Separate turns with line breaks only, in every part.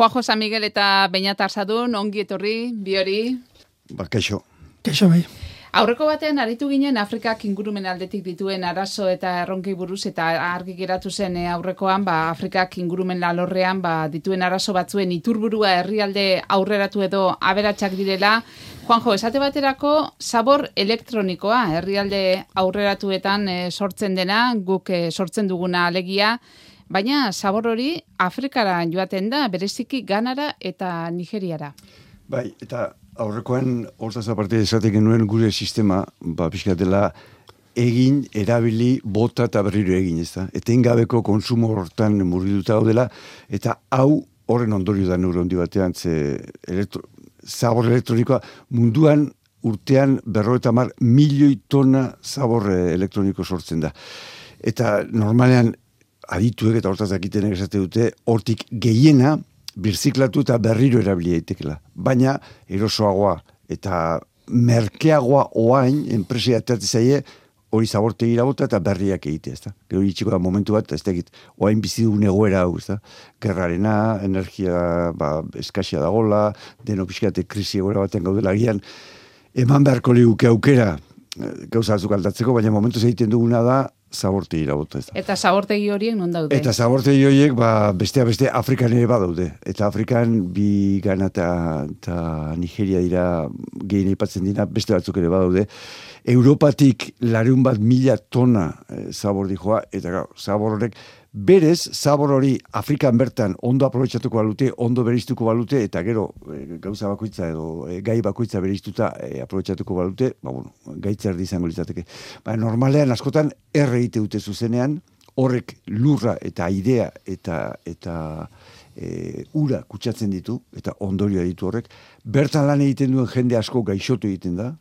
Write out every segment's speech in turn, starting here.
Juanjo San Miguel eta Beñat Arzadun, ongi etorri, bi hori.
Kaixo.
Kaixo bai.
Aurreko batean aritu ginen Afrikak ingurumen aldetik dituen arazo eta erronkei buruz eta argi geratu zen aurrekoan, Afrikak ingurumen alorrean dituen arazo batzuen iturburua herrialde aurreratu edo aberatsak direla. Juanjo, esate baterako zabor elektronikoa herrialde aurreratuetan sortzen dena, guk sortzen duguna alegia, baina zabor hori Afrikara joaten da, bereziki Ganara eta Nigeriara.
Bai, eta aurrekoan hortaz aparte esatek genuen gure sistema, pixkatela egin, erabili, bota eta berriro egin, ez da? Etengabeko konsumo hortan murgilduta gaudela, eta hau horren ondorio da neure handi batean, zabor elektronikoa munduan urtean 50 milioi tona zabor elektroniko sortzen da. Eta normalean adituek eta hortaz dakitenek esate dute, hortik gehiena birziklatu eta berriro erabili daitekela. Baina erosoagoa eta merkeagoa oain enpresia atertu zaie hori zabortegira bota eta berriak egitea, ezta? Gero itxiko da momentu bat, ez dakit, oain bizi dugun egoera hau, ezta? Gerrarena, energia eskasia dagola, deno pixkate krisi egoera batean gaudela gian, eman beharko liguke aukera gauza batzuk aldatzeko, baina momentu egiten duguna da zabortegira bota, ez da.
Eta zabortegi horiek non daude?
Eta zabortegi horiek, bestea beste Afrikan ere badaude. Eta Afrikan bi Gana eta Nigeria dira gehien aipatzen dira, beste batzuk ere badaude. Europatik 100.000 tona zabor dijoa, eta zabor horrek, berez, zabor hori Afrikan bertan ondo aprobetxatuko balute, ondo beriztuko balute, eta gero gauza bakoitza edo gai bakoitza beriztuta aprobetxatuko balute, gaitza erdi izango litzateke. Normalean askotan egite dute zuzenean, horrek lurra eta aidea eta ura kutsatzen ditu, eta ondorioa ditu horrek. Bertan lan egiten duen jende asko gaixotu egiten da,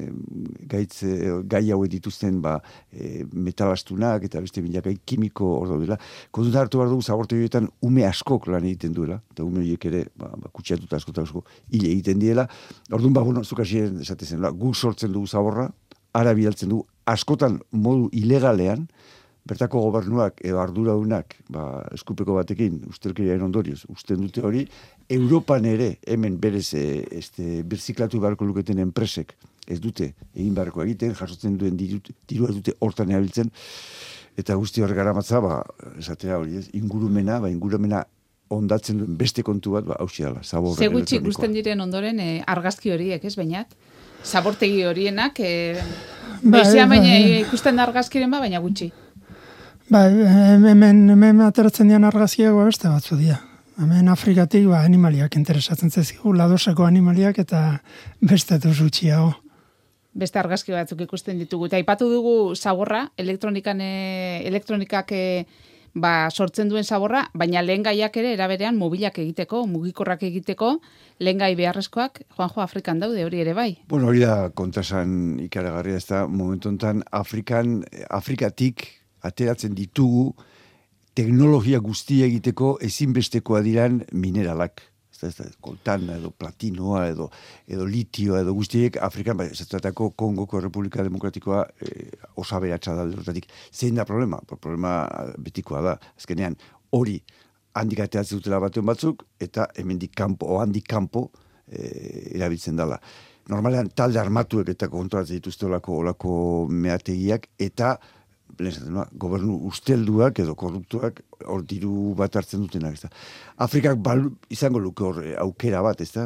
gai hauek dituzten metalastunak eta beste gai kimiko hor daudela. Kontutan hartu behar dugu zabortegietan ume askok lan egiten duela, eta ume horiek ere kutsatuta asko hile egiten diela. Orduan, zuk hasien esatezen, guk sortzen dugu zaborra, ara bidaltzen dugu, askotan modu ilegalean, bertako gobernuak edo arduradunak eskupeko batekin ustelkeriaren ondorioz usten dute hori, Europan ere hemen berez birziklatu beharko luketen enpresek ez dute egin beharko egiten, jasotzen duen dirua dute hortan erabiltzen, eta guzti horrek garamatza, esatera hori ez, ingurumena ondatzen duen beste kontu bat, hausia dela, zabor elektronikoa.
Segutxik guzten diren ondoren argazki horiek, ez Beñat? Zabortegi horienak, beizean baina ikusten da argazkiren baina gutxi.
Hemen ateratzen dian argazkiagoa beste batzu dira. Hemen Afrikatik animaliak interesatzen zaizkigu, ladosako animaliak eta beste gutxiago.
Beste argazki batzuk ikusten ditugu. Eta aipatu dugu zaborra, elektronikak sortzen duen zaborra, baina lehen gaiak ere eraberean mobilak egiteko, mugikorrak egiteko, lehen gai beharrezkoak, Juanjo, Afrikan daude hori ere bai.
Hori da kontrasan ikaragarria, ez da momentu honetan Afrikatik ateratzen ditugu teknologia guztia egiteko ezinbestekoa diran mineralak. Koltan edo platinoa edo litioa edo guztiek Afrikan, esatutako Kongoko Republika Demokratikoa osaberatsa da horretatik. Zein da problema? Problema betikoa da. Azkenean, hori handik ateratzen dutela batuen batzuk, eta hemendik kanpo erabiltzen dela. Normalean, talde armatuek eta kontrolatzen dituzte olako meategiak, eta gobernu ustelduak edo korruptuak hor diru bat hartzen dutenak. Afrikak izango luke hor aukera bat, ez da?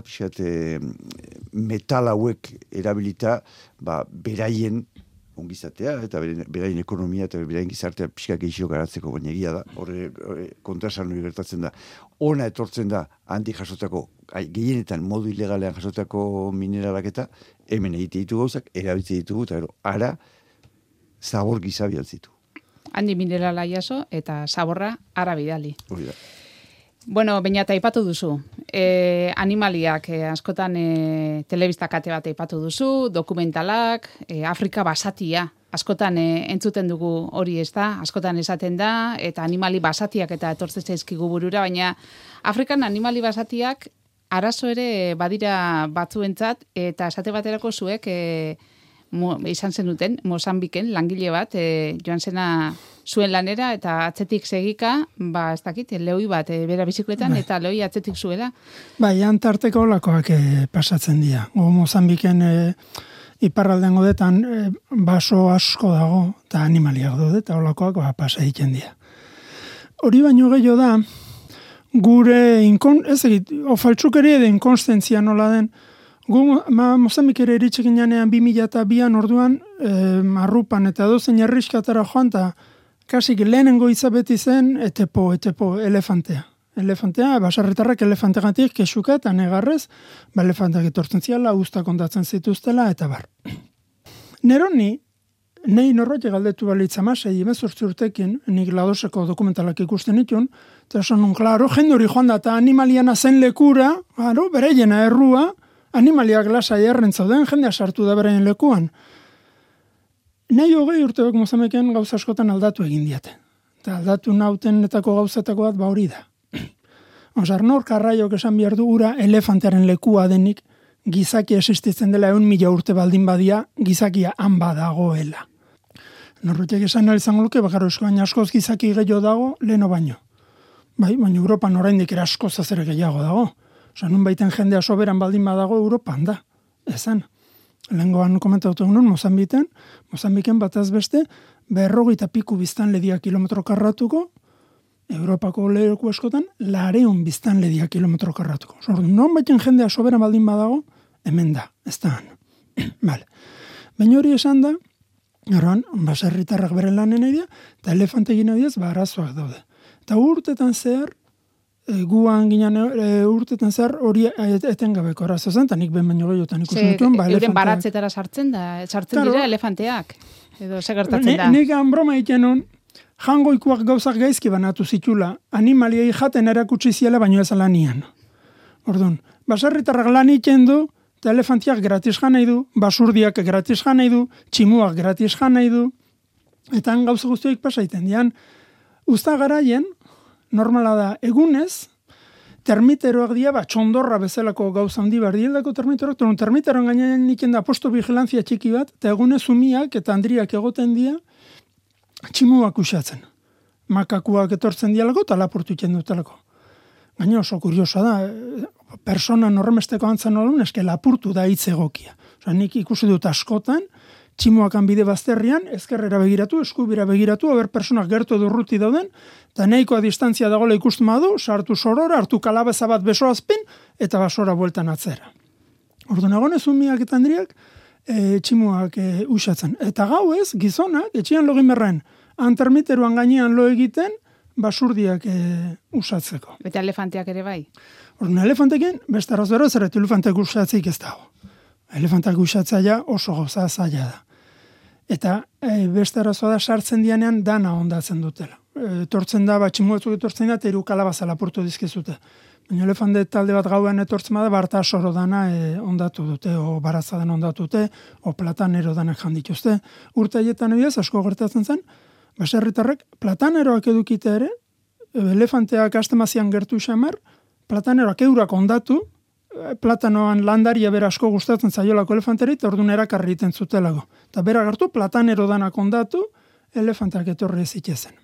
Metal hauek erabilita beraien ongizatea eta beraien ekonomia eta beraien gizartea pixka gehiago garatzeko, baina egia da, horre kontrasan hori gertatzen da. Ona etortzen da handik jasotako, gehienetan modu ilegalean jasotako mineralak eta hemen egite ditu gauzak, erabiltze ditugu, eta ara zabor gisa bialtzitu.
Handi minerala jaso eta zaborra ara bidali.
Hori da.
Bueno, Beñat aipatu duzu. Animaliak askotan telebista kate bat aipatu duzu, dokumentalak, Afrika basatia. Askotan entzuten dugu hori, ez da? Askotan esaten da, eta animali basatiak eta etortzen zaizkigu burura, baina Afrikan animali basatiak arazo ere badira batzuentzat, eta esate baterako zuek izan zenuten, Mozambiken, langile bat, joan zena zuen lanera, eta atzetik segika, ez dakit, lehoi bat, bera bizikletan, eta lehoi atzetik zuela.
Bai, antarteko olakoak pasatzen dira. Mozambiken iparraldean godetan baso asko dago, eta animaliak daude, eta olakoak pasa egiten dira. Hori baino gehiago da, gure ofaltzukeri edo inkonstentzia nola den, gu Mozambikera iritsekin janean 2002an orduan, marrupan eta dozen herriskatara joan, eta kasik lehenengo izabeti zen, etepo, elefantea. Elefantea, basarritarrak elefantegatik kesuka eta negarrez, elefanteak etortzen ziala, usta kontatzen zituztela, eta bar. Nei norrote galdetu balitza masei, 18 urtekin, nik Ladoseko dokumentalak ikusten itun, eta esan nun, klaro, jendori joan da, eta animaliana zen lekura, bereiena errua, animaliak lasai erren zauden, jendea sartu da bereien lekuan. Nei 20 urteok Mozambiken gauza askotan aldatu egin diate. Eta aldatu nautenetako gauzatako bat hori da. Osar, nor karraiok esan behar du ura elefantearen lekua denik, gizaki existitzen dela 1.000 urte baldin badia, gizakia han badagoela. Norrutek esan izango luke, bakaro eskoan askoz gizaki gehiago dago, leheno baino. Bai, baina Europan oraindik ere askoz azere gehiago dago. Osa, nun baiten jendea soberan baldin badago, Europan da. Ezan. Lehengoan komentatu nun, Mozambiken bataz beste, 50 piku biztanledia kilometro karratuko, Europako leheku eskotan, 200 biztanledia kilometro karratuko. Osa, non baiten jendea soberan baldin badago, hemen da, ez da han. Vale. Baina hori esan da, Garoan, baserritarrak beren lanen edia, eta elefantegin ediaz, arazoak daude. Eta urtetan zehar, guan ginen urtetan zehar, hori etengabeko arazo zen, eta nik ben baino gehiotan ikusten dituen,
euren baratzetara sartzen dira elefanteak, edo segertatzen da.
Nik broma itenon, jangoikoak gauzak gaizki banatu zitula, animaliai jaten erakutsi ziela baino ez lanian. Orduan, baserritarrak lan iten du, eta elefantiak gratis jan nahi du, basurdiak gratis jan nahi du, tximuak gratis jan nahi du, eta gauza guztioik pasaiten dian. Usta garaien, normala da, egunez, termiteroak dira, txondorra bezalako gauza handi behar dieldako termiteroak, termiteroan gainean iken da posto vigilantzia txiki bat, eta egunez umiak eta andriak egoten dira, tximuak usatzen. Makakuak etortzen dialako, eta lapurtu iken dutelako. Gaina oso kuriosa da, persona normesteko antzan olun, eske lapurtu da hitz egokia. Osa, nik ikusi dut askotan, tximuakan bide bazterrian, ezkerrera begiratu, eskubira begiratu, haber personak gertu durruti dauden, eta nahikoa distantzia dagoela ikusten badu, sartu sorora, hartu kalabeza bat besoazpin, eta basora bueltan atzera. Orduan egonez umiak eta handriak, tximuak usatzen. Eta gauez, gizonak, etxian login berren, antermiteruan gainean lo egiten, basurdiak usatzeko.
Eta elefanteak ere bai?
Orduan, elefantekin, beste arrazbero, zerretu elefanteak usatzeik ez dago. Elefanteak usatzea oso gauza zaila da. Eta beste arrazoa da, sartzen dianean dana ondatzen dutela. Etortzen da, tximuetzuk etortzen da, eta hiru kalabaza lapurtu dizkizute. Baina elefante talde bat gauen etortzen da, barta soro dana ondatu dute, o barazadan ondatu dute, o platanero danak jandituzte. Urte haietan ebiaz, asko gertatzen zen, baserritarrek plataneroak edukite ere, elefanteak astemazian gertu xamar, plataneroak eurak ondatu, platanoan landaria bera asko gustatzen zaiolako elefanteri, eta orduan erakarri iten zutelago. Eta bera gertu, platanero danak ondatu, elefanteak etorri zitezen.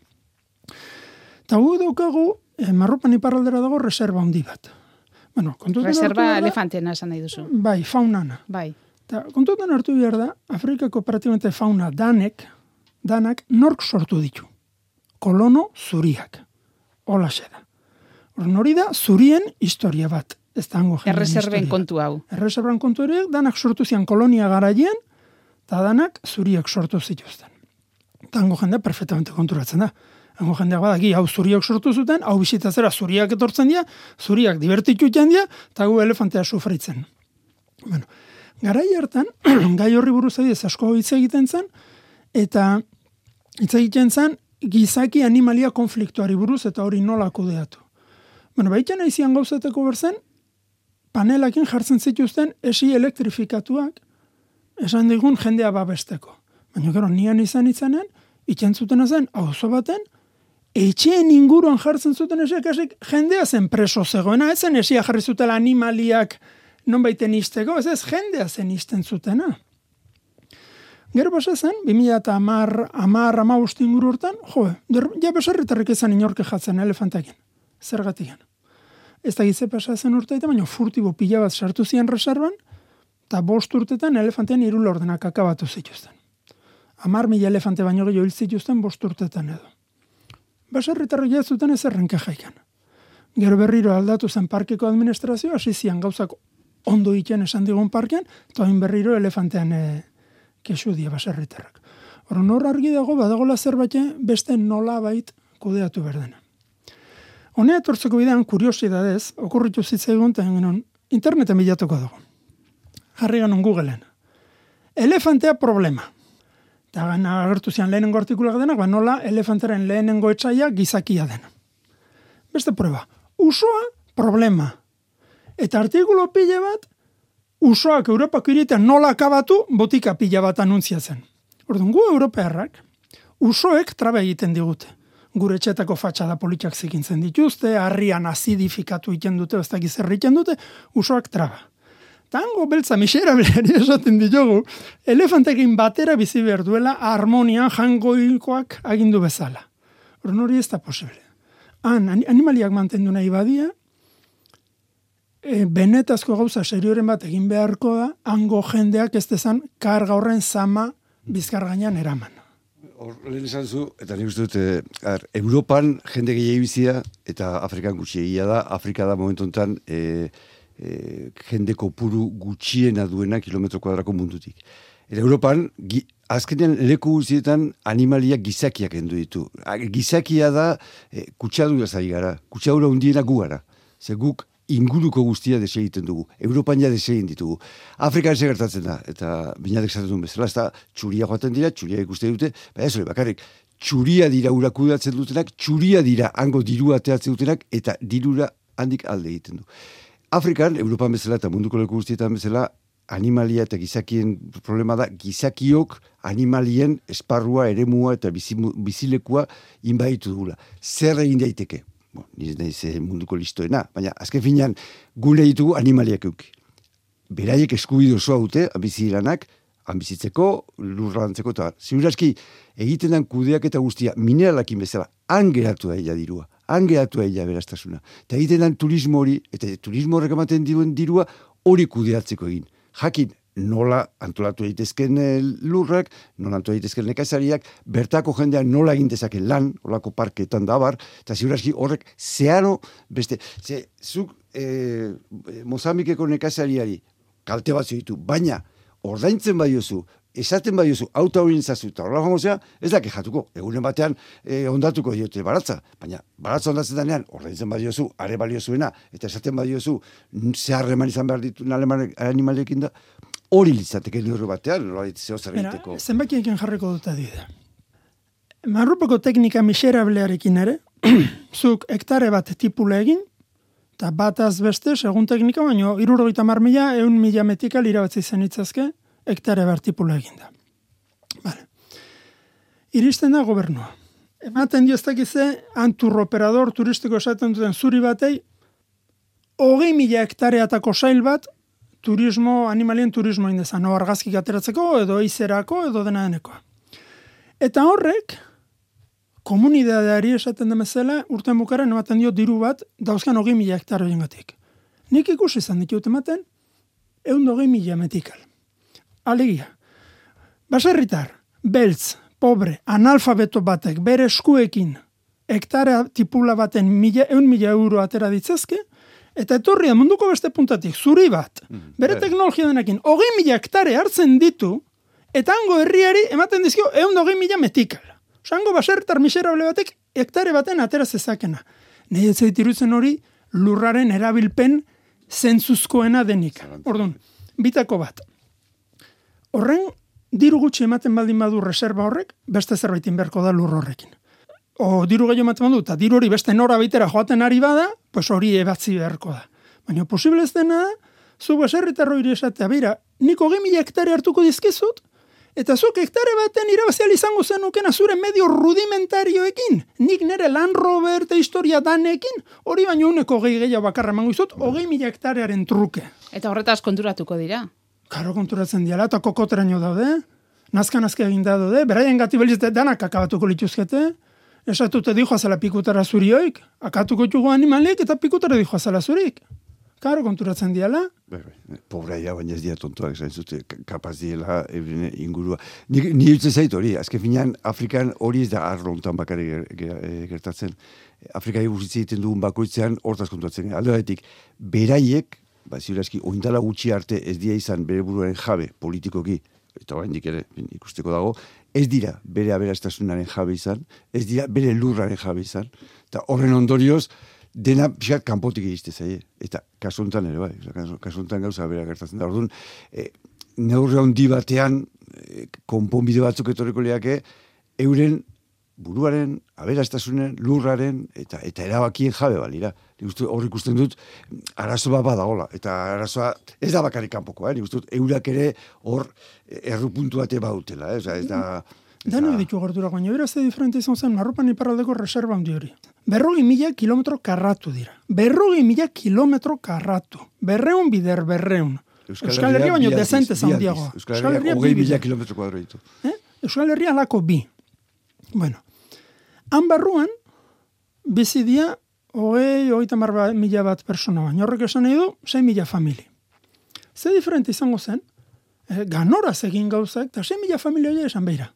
Eta gu daukagu, marrupan iparraldera dago, reserva handi bat. Bueno,
reserva elefantena esan nahi duzu.
Bai, faunana.
Bai.
Eta kontutan hartu behar da, Afrikako praktikomente fauna danak nork sortu ditu. Kolono zuriak. Holaxe da. Hori da, zurien historia bat. Ez da hango jenden
erreserben kontu hau.
Erreserben kontu horiek, danak sortu zian kolonia garaien, eta danak zuriak sortu zituzten. Eta hango jendea perfectamente konturatzen da. Hango jendeak badaki, hau zuriak sortu zuten, hau bisitatzera zuriak etortzen dira, zuriak divertituten dira, eta gu elefantea sufritzen. Bueno, garai hartan, gai horri buruz ez asko hitz egiten zen, eta hitz egiten zen gizaki animalia konfliktuari buruz eta hori nola kudeatu. Bueno, baitan aizian gauzeteko berzen, panelakin jartzen zituzten esi elektrifikatuak, esan digun jendea babesteko. Baina gero, nian izanen, itxentzuten zen, auzo baten, etxeen inguruan jartzen zuten esiak, jendea zen preso zegoena, ezen esia jarri zutela animaliak non baiten izteko, ez jendea zen izten zutena. Gero basa zen, 2010 inguru hortan, ja baserritarrek ezan inorke jatzen elefantekin. Zergatik. Ez da gize pasa zen urteita, baina furtibo pila bat sartu zian reservan, eta 5 urtetan elefantean 3 laurdenak akabatu zituzten. 10.000 elefante baino gehiago hil zituzten 5 urtetan edo. Baserritarrek jazuten ez errenke jaikan. Gero berriro aldatu zen parkeko administrazioa, hasi zian gauzak ondo iten esan digun parkean, eta hain berriro elefantean kesu dia baserritarrak. Hor argi dago, badagola zerbait beste nolabait kudeatu berdena. Honea etortzeko bidean, kuriosidadez, okurritu zitzaigun, eta interneten bilatuko dugu. Jarri ganon Googleen. Elefantea problema. Eta agertu zian lehenengo artikulak denak, nola elefantaren lehenengo etxaia gizakia dena. Beste prueba. Usoa problema. Eta artikulo pila bat, usoak Europako hirietan nola akabatu, botika pila bat anuntziatzen. Orduan, gu europearrak, usoek traba egiten digute. Gure etxetako fatxada politiak zikintzen dituzte, harrian azidifikatu iten dute, ez dakiz egiten dute, usoak traba. Tango beltza miserableari esaten ditugu, elefantekin batera bizi behar duela harmonian jangoikoak agindu bezala. Orduan hori ez da posible. Animaliak mantendu nahi badia, benetazko gauza serioren bat egin beharko da, hango jendeak ez dezan karga horren zama bizkar gainean eraman.
Lehen esan zu, eta nik uste dut, Europan jende gehiago bizia, eta Afrikan gutxi egia da, Afrika da momentu honetan jende kopuru gutxiena duena kilometro kuadrako mundutik. Eta Europan, azkenean leku guztietan animaliak gizakiak endu ditu. Gizakia da kutsadura zari gara, kutsadura hundiena gu gara. Ze guk inguruko guztia desegiten dugu. Europan ja desegin ditugu. Afrikan gertatzen da, eta binatek zaten duen bezala, ez da txuria joaten dira, txuria ikuste dute, ez hori bakarrik, txuria dira urakudatzen dutenak, txuria dira hango dirua ateatzen dutenak, eta dirura handik alde egiten du. Afrikan, Europan bezala eta munduko leku guztietan bezala, animalia eta gizakien problema da, gizakiok animalien esparrua, eremua eta bizilekua inbaitu dugula. Zer egin daiteke? Niz nahiz munduko listoena, baina azken finean gure ditugu animaliak euki. Beraiek eskubide osoa dute, ambiziranak, ambizitzeko, lurrantzeko eta ziurazki egiten den kudeak eta guztia mineralakin bezala, han geratu da ella dirua, han geratu da ella beraztasuna. Eta egiten den turismo hori, eta turismo horrek ematen duen dirua hori kudeatzeko egin. Jakin, nola antolatu daitezken lurrak, nola antolatu daitezken nekazariak, bertako jendean nola egin dezaken lan, olako parketan dabar, eta ziurazki horrek zeharo beste, zuk Mozambikeko nekazariari kalte batzu ditu, baina ordaintzen badiozu, esaten badiozu, auta hori nintzazu, eta horrela famosea, ez da kejatuko, egunen batean ondatuko diote baratza, baina baratza ondatzen denean, ordaintzen badiozu, are baliozuena, eta esaten badiozu, zeharreman izan behar ditu animalekin da, hori litzateke lurru batean, zehozer egiteko.
Zenbakiekin jarriko dut adibide. Marrupeko teknika miserablearekin ere, zuk hektare bat tipula egin, eta bataz beste, segun teknika, baino, 70.000, 100.000 metikal irabatzi zen itzazke, hektare bat tipula egin da. Vale. Iristen da gobernua. Ematen dioztakize, anturroperador turistiko esaten duten zuri batei, 20.000 hektareatako sail bat, animalien turismo indezan, argazkik ateratzeko, edo izerako, edo dena denekoa. Eta horrek, komunidadeari esaten demezela, urten bukaren ematen dio diru bat, dauzkan 20.000 hektaro jengatik. Nik ikusi izan ditut ematen, 120.000 metikal. Alegia, baserritar, beltz, pobre, analfabeto batek, bere eskuekin, hektarea tipula baten 1.000 euro atera ditzazke, eta etorria munduko beste puntatik, zuri bat, bere teknologia denekin, 20.000 hektare hartzen ditu, eta hango herriari ematen dizkio 120.000 metikal. Osango baserritar miserable batek hektare baten atera zezakena. Nahi ez irutzen hori lurraren erabilpen zentzuzkoena denik. Orduan, bitako bat. Horren, diru gutxi ematen baldin badu reserva horrek, beste zerbaitin beharko da lur horrekin. O diru gehiago ematen badu, eta diru hori beste nora baitera joaten ari bada, pues hori ebatzi beharko da. Baina posible ez dena da, zu baserritar hori esatea, bera, nik 20.000 hektare hartuko dizkizut, eta zuk hektare baten irabazial izango zenukena zure medio rudimentarioekin, nik nire Land Rover eta historia danekin, hori baino uneko gehiago bakarra emango izut, 20.000 hektarearen truke.
Eta horretaz konturatuko dira?
Karo konturatzen diala, eta kokoteraino daude, nazka egin da daude, beraien gati beliz danak akabatuko lituzkete, esatute dijo azala pikutara zurioik, akatuko txugu animaliek eta pikutara dijo azala zurik. Karo, konturatzen diala.
Pobreia, baina ez dira tontoak, zain zute, kapaz diela ingurua. Ni utzen zait hori, azken finean, Afrikan hori ez da arrontan bakari gertatzen. Afrikai burzitze egiten dugun bakoitzean hortaz kontuatzen. Alde batetik, beraiek, ziurazki, oindala gutxi arte ez dira izan bere buruaren jabe politikoki, eta oraindik ere ikusteko dago, ez dira bere aberastasunaren jabe izan, ez dira bere lurraren jabe izan, eta horren ondorioz, dena pixat kanpotik egizte zaie, eta kasuntan ere bai, kasuntan gauza bera gertatzen da. Orduan, neurre handi batean, konponbide batzuk etorriko liake, euren buruaren, aberastasunen, lurraren, eta erabakien jabe balira. Hor ikusten dut, arazo bat badagola, eta arazoa ez da bakarrik kanpokoa, nik uste dut, eurak ere hor errupuntu bate badutela, ez da...
Dano ditu gorturak, baina beraz de diferente izan zen, Marropan iparraldeko reserva handi hori. 40.000 kilometro karratu dira. 40.000 kilometro karratu. 200 bider 200. Euskal Herria baino dezente zaundiagoa.
Euskal Herria 20.000 kilometro kuadro ditu.
Euskal Herria alako bi. Bueno, han barruan, bizidia, 30.000 bat persona baina. Horrek esan nahi du, 6.000 famili. Ze diferente izango zen, ganoraz egin gauzak, eta 6.000 familia hori esan behira.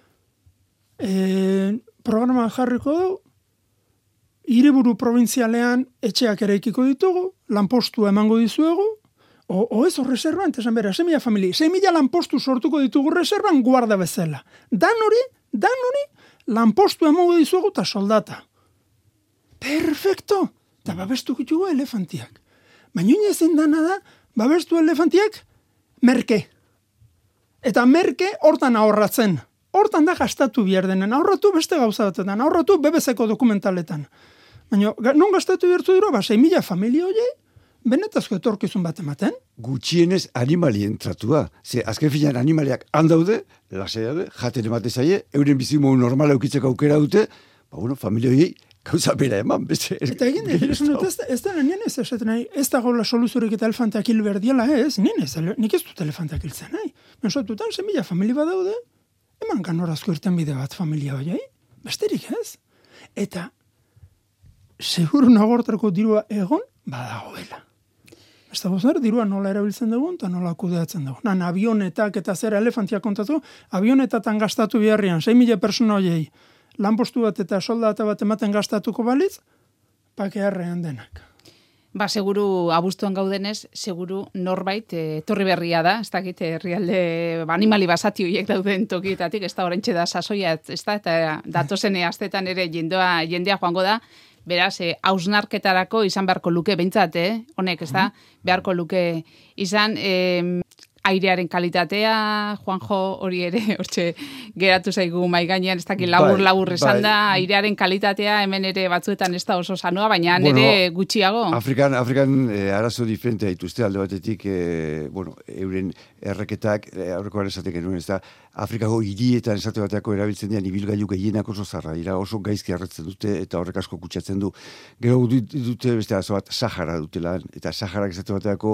Programa jarriko du, hiriburu provintzialean etxeak eraikiko ditugu, lanpostu emango dizuegu, o ez reservan, esan behira, 6.000 familia, 6.000 lanpostu sortuko ditugu reservan guarda bezala. Dan hori, lanpostu emango dizuegu eta soldata. Perfecto! Eta babestu ditugu elefantiak. Baina ezin dana da, babestu elefantiak, merke. Eta merke hortan ahorratzen. Hortan da gastatu behar denen. Ahorratu beste gauza batetan. Ahorratu BBC-ko dokumentaletan. Baina, non gastatu behar dira, 6.000 familia horiei, benetazko etorkizun bat ematen?
Gutxienez animalien tratua. Ze, azken finean animaliak handaude, lasai daude, jaten emate zaie, euren bizimo normala eukitzeko aukera dute, familia horiei gauza bera eman, beste...
Eta egin, ez da nien ez esaten nahi, ez da gola soluzurik eta elefantak hil berdiela ez, nik ez dut elefantak hiltzen nahi. Mensotutan, 6.000 familia bat daude, eman ganorazko irten bide bat familia horiei, besterik ez. Eta, seguru nagortarko dirua egon, badagoela. Ez da bozer, dirua nola erabiltzen dugun, eta nola kudeatzen dugun. Avionetak eta zera elefantiak kontatu, avionetatan gastatu beharrian, 6.000 persona horiei, lanpostu bat eta soldata bat ematen gastatuko balitz, pakearrean denak.
Seguru abuztuan gaudenez, seguru norbait etorri berria da, ez dakit herrialde animali basati horiek dauden tokietatik, ez da oraintxe da sasoia, ez da, eta datozene astetan ere jendea joango da, beraz, hausnarketarako izan beharko luke, behintzat, honek, ez da, beharko luke izan, airearen kalitatea, Juanjo hori ere, hortxe geratu zaigu mai gainean, ez dakit labur esan da, airearen kalitatea hemen ere batzuetan ez da oso sanoa, baina nire gutxiago.
Afrikan arazo diferentea dituzte alde batetik, euren erreketak, aurrekoan esatek genuen, ez da, Afrikako hirietan esate bateako erabiltzen dian ibilgailu gehienak oso zarra dira, oso gaizki arretzen dute eta horrek asko kutsatzen du. Gero dute beste arazo bat Sahara dutela, eta Saharak esate bateako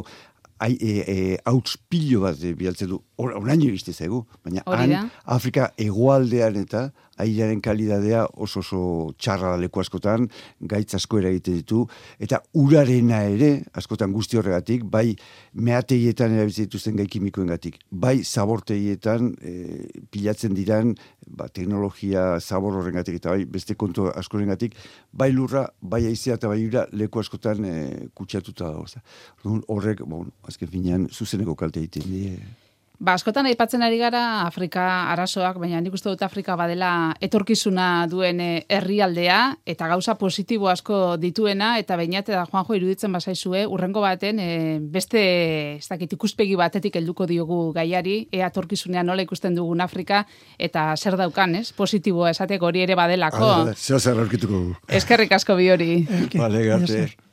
hauts pilo bat bialtzen du, oraino iriste zaigu, baina Afrika hegoaldean eta airearen kalidadea oso txarra da leku askotan, gaitz asko eragiten ditu, eta urarena ere, askotan guzti horregatik, bai meategietan erabiltzen dituzten gai kimikoengatik, bai zabortegietan pilatzen diran, teknologia zabor horrengatik, eta bai beste kontu askorengatik, bai lurra, bai haizea eta bai ura leku askotan kutsatuta dago. Horrek, azken finean, zuzeneko kalte egiten die.
Askotan aipatzen ari gara Afrika arazoak, baina nik uste dut Afrika badela etorkizuna duen herrialdea eta gauza positibo asko dituena, eta bainat da Juanjo iruditzen bazaizue, urrengo baten beste ez dakit ikuspegi batetik helduko diogu gaiari, ea etorkizunean nola ikusten dugun Afrika eta zer daukan, ez? Positiboa esateko hori ere badelako.
Zer aurkituko.
Eskerrik asko bi hori.
Vale, garte.